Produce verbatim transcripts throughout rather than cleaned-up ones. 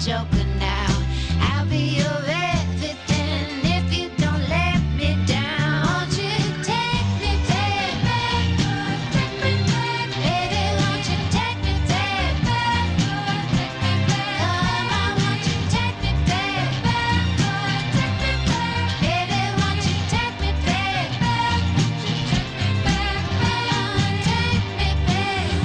joker now. I'll be your everything if you don't let me down. Won't you take me there, baby? Take me there, baby. Won't you take me there, baby? Take me there. Come on, won't you take me there, baby? Take me there, baby. Won't you take me there, baby? Take me there, baby.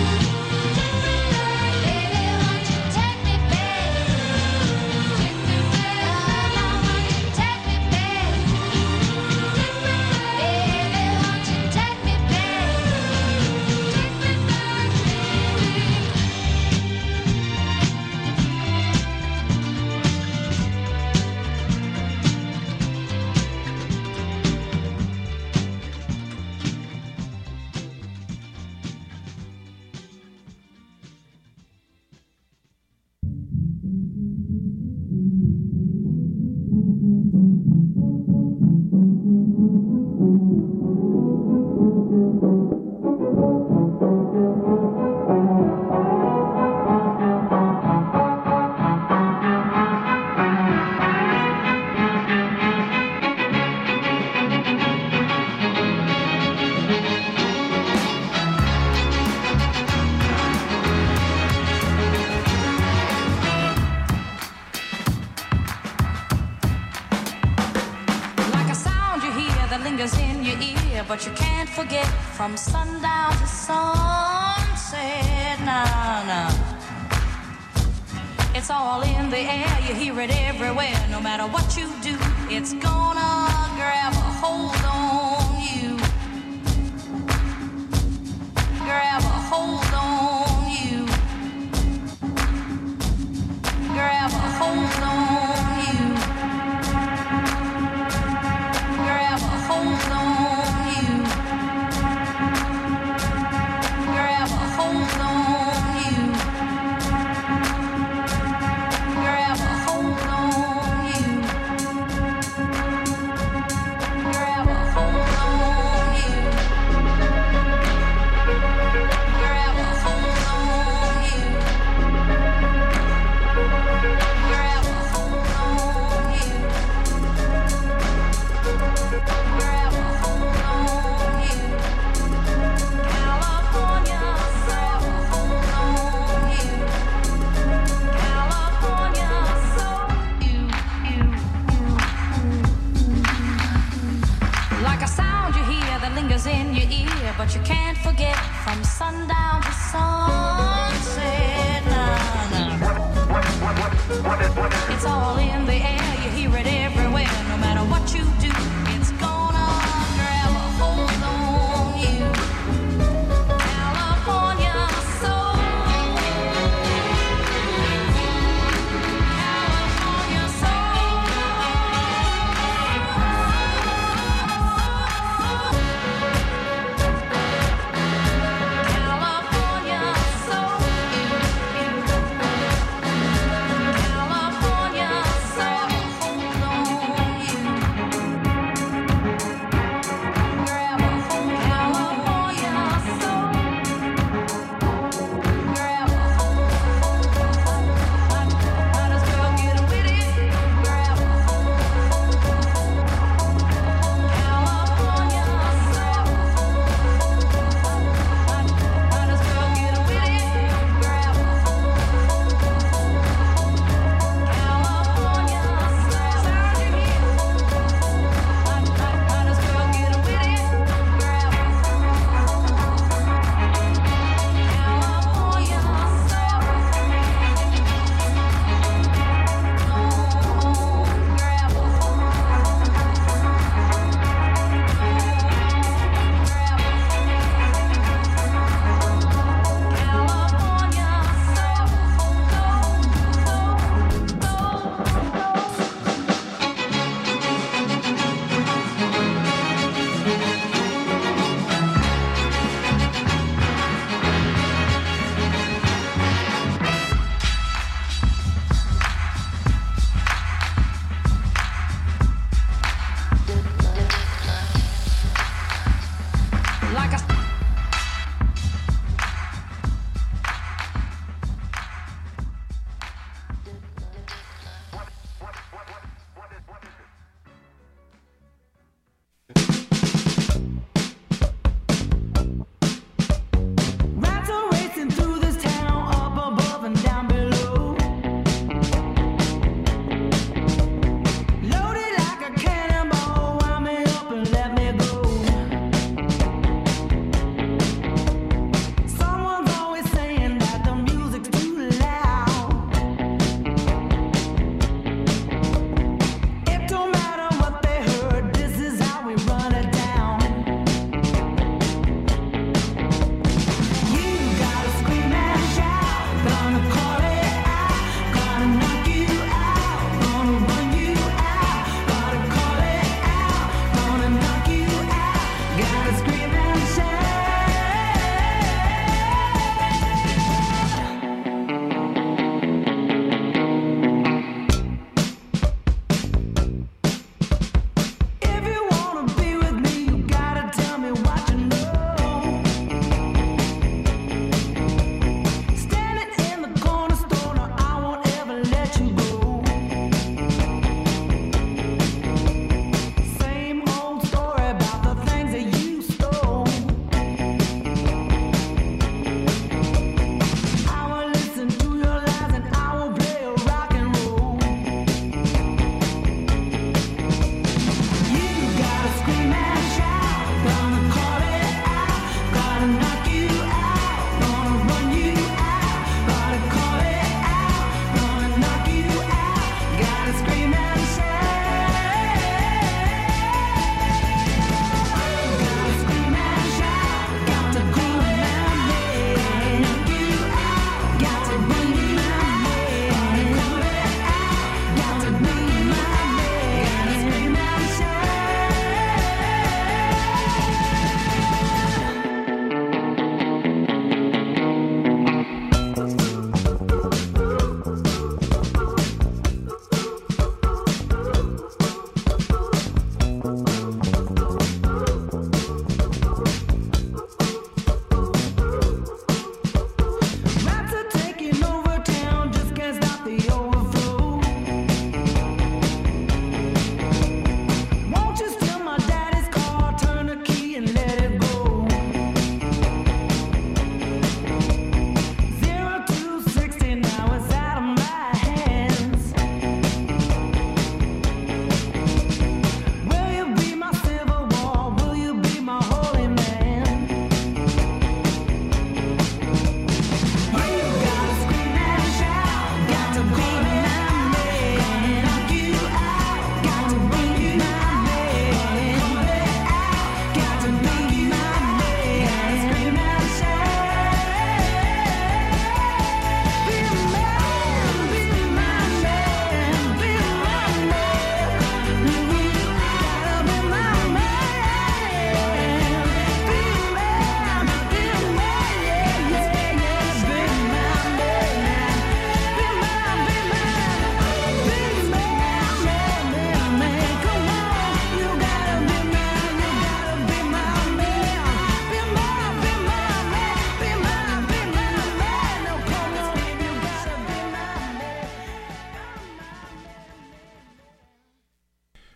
But you can't forget from sundown to sunset. Nah, nah. It's all in the air, you hear it everywhere. No matter what you do, it's gonna grab a hold on you. Grab a hold on you. Grab a hold on you. Grab a hold on. In your ear, but you can't forget from sundown to sunset. Nah, nah. It's all in the air, you hear it everywhere. No matter what you do, it's gonna grab a hold on you. California soul. California soul. California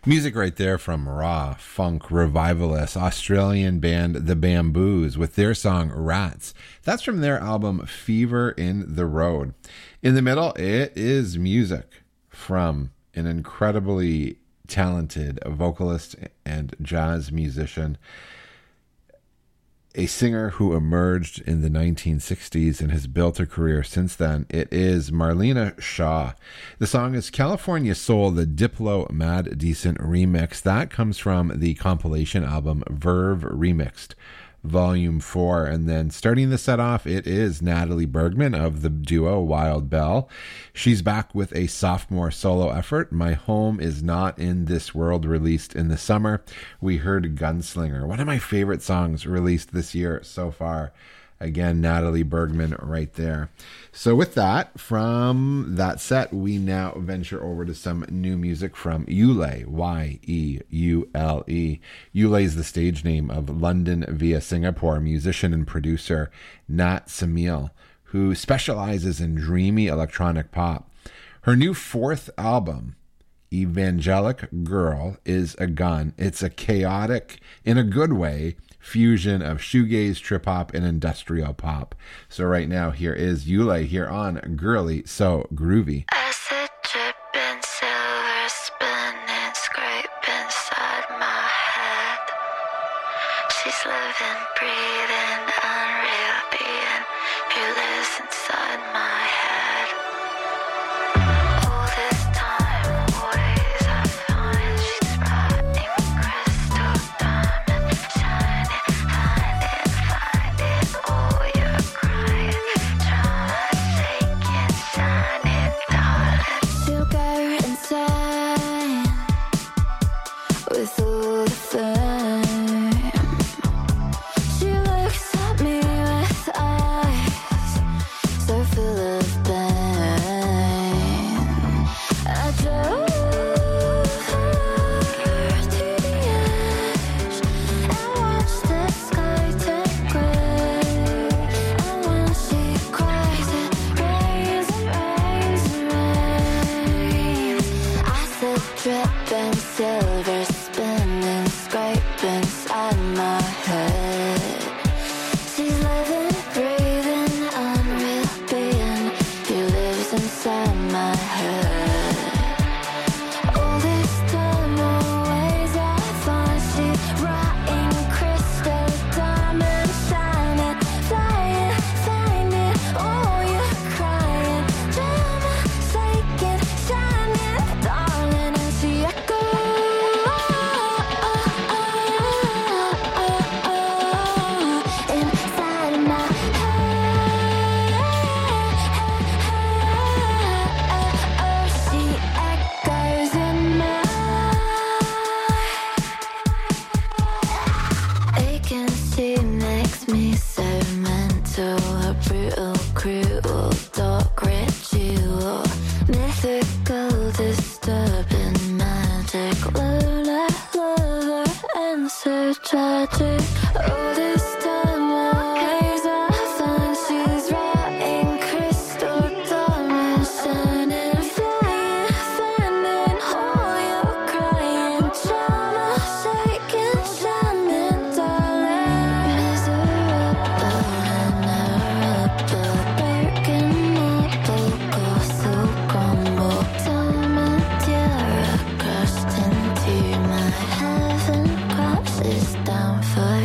Music right there from raw funk revivalist Australian band The Bamboos with their song Rats. That's from their album Fever in the Road. In the middle, it is music from an incredibly talented vocalist and jazz musician, a singer who emerged in the nineteen sixties and has built a career since then. It is Marlena Shaw. The song is California Soul, the Diplo Mad Decent remix. That comes from the compilation album Verve Remixed, Volume four. And then starting the set off, it is Natalie Bergman of the duo Wild Bell. She's back with a sophomore solo effort, My Home Is Not in This World, released in the summer. We heard Gunslinger, one of my favorite songs released this year so far. Again, Natalie Bergman right there. So with that, from that set, we now venture over to some new music from Yule, Y E U L E. Yule is the stage name of London via Singapore musician and producer Nat Samil, who specializes in dreamy electronic pop. Her new fourth album, Evangelic Girl, is a gun. It's a chaotic, in a good way, fusion of shoegaze, trip hop, and industrial pop. So right now, here is Yule here on Girly So Groovy. Acid dripping, silver spinning, scrape inside my head. She's living, breathing, unreal being who lives inside my head. All this time, always I find she's writing crystal diamond, shining, finding, finding. Oh, you're crying, drama, shaking, shining, darling. She'll go insane with all the fame. She looks at me with eyes so full of pain. I drove her to the edge and watched the sky turn grey. And when she cries, it rains and rains and rains. Acid dripping, silver spinning, scrape inside my head. She's living, breathing, unreal being who lives inside my head. All this time, always I find she's writing crystal diamond, shining, flying, finding. Oh, you're crying, drama, shaking, shining, darling. And she echoes inside my head. She echoes in my vacancy makes me so mental. A brutal, cruel, dark ritual, mythical, disturbing, magic, lunar, lover, and so tragic. All this time, always I find she's writing crystal diamond, shining, flying, finding. Oh, you're crying, drama, shaking, shining, darling. Miserable, unnervable, broken marble, colossal crumble. Diamond tiara crushed into my heaven, crashes down for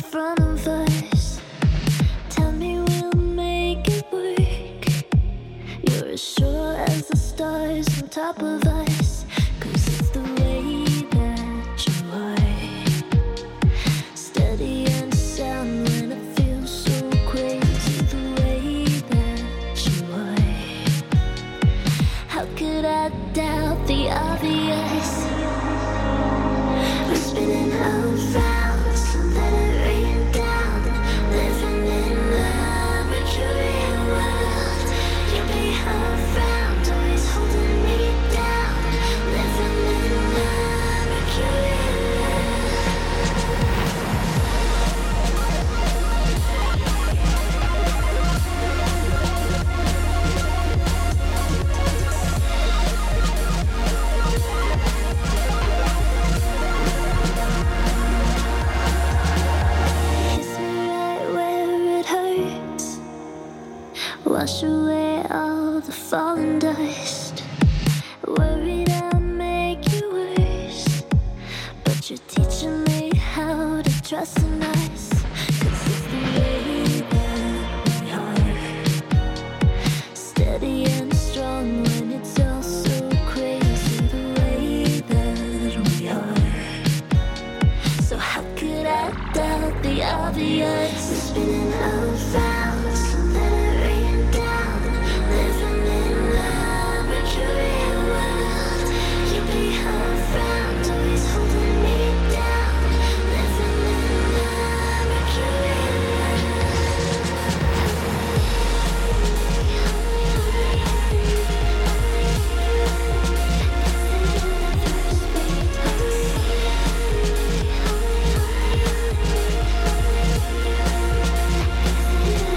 front of us. Tell me we'll make it work. You're as sure as the stars on top of us. Cause it's the way that you are. Steady and sound when it feels so crazy. The way that you are. How could I doubt the obvious? We're spinning around, let it rain down. Living in a mercurial world. You'll be around, always holding me down. Living in a mercurial world. Kiss me right where it hurts. Wash away all the fallen dust. Worried I'll make you worse, but you're teaching me how to trust in us. Cause it's the way that we are. Steady and strong when it's all so crazy. The way that we are. So how could I doubt the obvious? We're spinning around, let it rain down. Living in a mercurial world. You'll be around, always holding me down. Living in a mercurial world.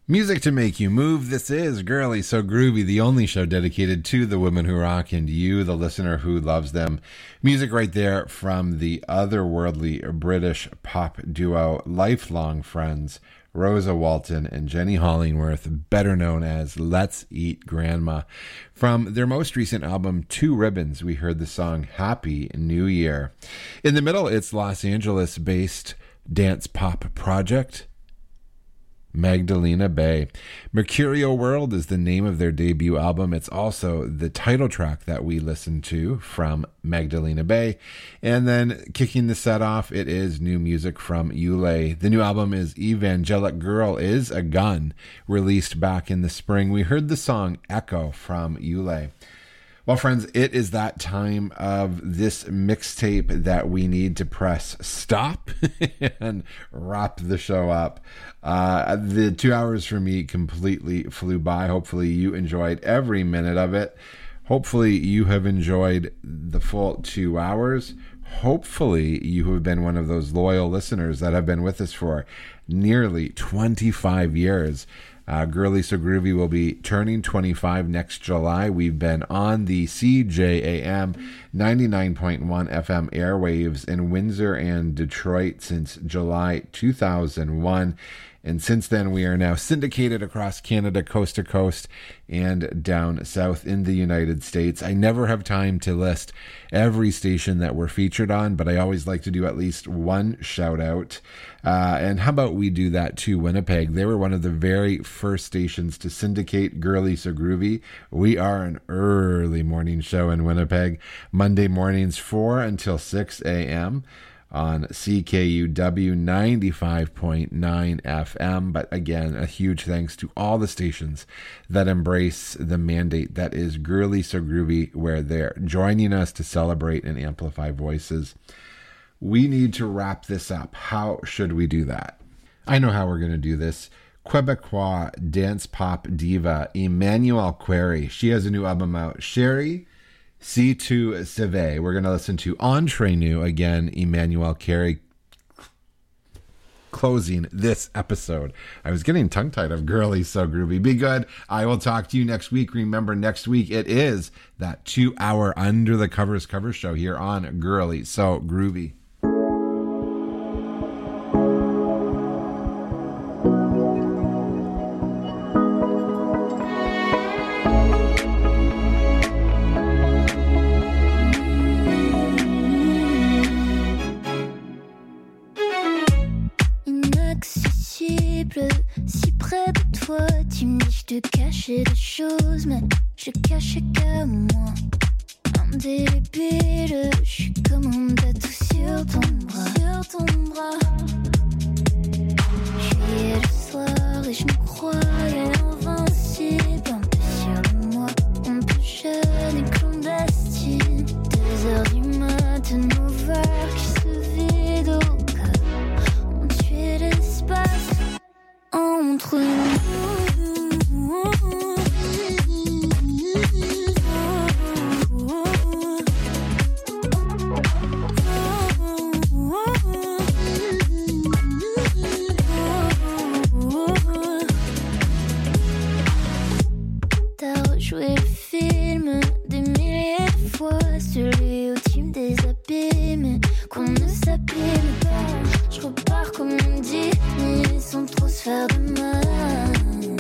Music to make you move. This is Girly So Groovy, the only show dedicated to the women who rock and you, the listener who loves them. Music right there from the otherworldly British pop duo Lifelong Friends, Rosa Walton and Jenny Hollingworth, better known as Let's Eat Grandma. From their most recent album, Two Ribbons, we heard the song Happy New Year. In the middle, it's Los Angeles-based dance pop project Magdalena Bay. Mercurio World is the name of their debut album. It's also the title track that we listened to from Magdalena Bay. And then kicking the set off, it is new music from Yule. The new album is Evangelic Girl is a Gun, released back in the spring. We heard the song Echo from Yule. Well, friends, it is that time of this mixtape that we need to press stop and wrap the show up. Uh, the two hours for me completely flew by. Hopefully you enjoyed every minute of it. Hopefully you have enjoyed the full two hours. Hopefully you have been one of those loyal listeners that have been with us for nearly twenty-five years. Uh, Girly So Groovy will be turning twenty-five next July. We've been on the C J A M ninety-nine point one F M airwaves in Windsor and Detroit since July two thousand one. And since then, we are now syndicated across Canada, coast to coast, and down south in the United States. I never have time to list every station that we're featured on, but I always like to do at least one shout out. Uh, and how about we do that to Winnipeg? They were one of the very first stations to syndicate Girly So Groovy. We are an early morning show in Winnipeg, Monday mornings four until six a.m. on C K U W ninety-five point nine F M. But again, a huge thanks to all the stations that embrace the mandate that is Girly So Groovy, where they're joining us to celebrate and amplify voices. We need to wrap this up. How should we do that? I know how we're going to do this. Quebecois dance pop diva Emmanuelle Query. She has a new album out, Sherry C two Cive. We're going to listen to Entre Nous again, Emmanuelle Query, closing this episode. I was getting tongue-tied of Girly So Groovy. Be good. I will talk to you next week. Remember, next week it is that two-hour Under the Covers cover show here on Girly So Groovy. Si près de toi, tu me dis je te cachais des choses, mais je cachais que moi. Indélébile, je suis comme un tatou sur ton bras, sur ton bras. Juillet le soir et je me croyais invincible, un peu sur le moi, un peu jeune et clandestine. Deux heures du matin, nos verres qui se vident au cœur, ont tué l'espace entre nous. T'as rejoué le film des milliers de fois, celui où tu me désabîmes, qu'on ne s'abîme pas. Je repars comme on dit, mais sans trop se faire de mal.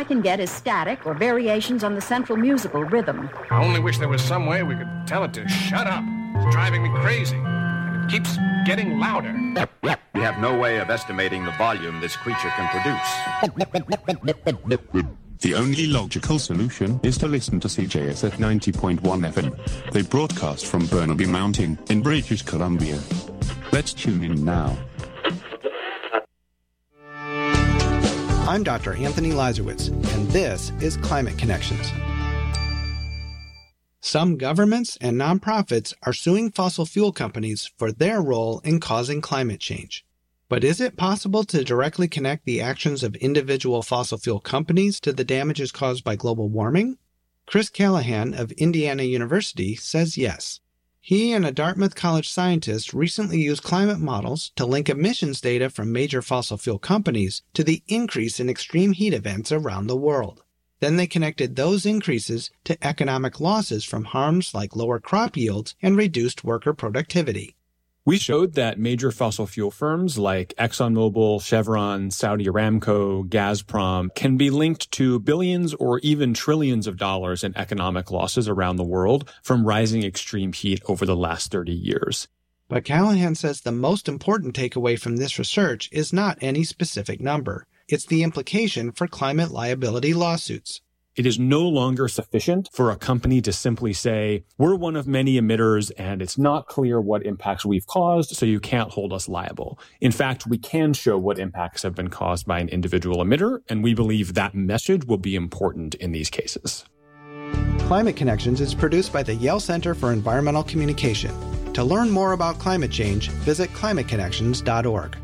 I can get is static or variations on the central musical rhythm. I only wish there was some way we could tell it to shut up. It's driving me crazy. And it keeps getting louder. We have no way of estimating the volume this creature can produce. The only logical solution is to listen to C J S at ninety point one F M. They broadcast from Burnaby Mountain in British Columbia. Let's tune in now. I'm Doctor Anthony Lazarowitz, and this is Climate Connections. Some governments and nonprofits are suing fossil fuel companies for their role in causing climate change. But is it possible to directly connect the actions of individual fossil fuel companies to the damages caused by global warming? Chris Callahan of Indiana University says yes. He and a Dartmouth College scientist recently used climate models to link emissions data from major fossil fuel companies to the increase in extreme heat events around the world. Then they connected those increases to economic losses from harms like lower crop yields and reduced worker productivity. We showed that major fossil fuel firms like ExxonMobil, Chevron, Saudi Aramco, Gazprom can be linked to billions or even trillions of dollars in economic losses around the world from rising extreme heat over the last thirty years. But Callahan says the most important takeaway from this research is not any specific number. It's the implication for climate liability lawsuits. It is no longer sufficient for a company to simply say, we're one of many emitters and it's not clear what impacts we've caused, so you can't hold us liable. In fact, we can show what impacts have been caused by an individual emitter, and we believe that message will be important in these cases. Climate Connections is produced by the Yale Center for Environmental Communication. To learn more about climate change, visit climate connections dot org.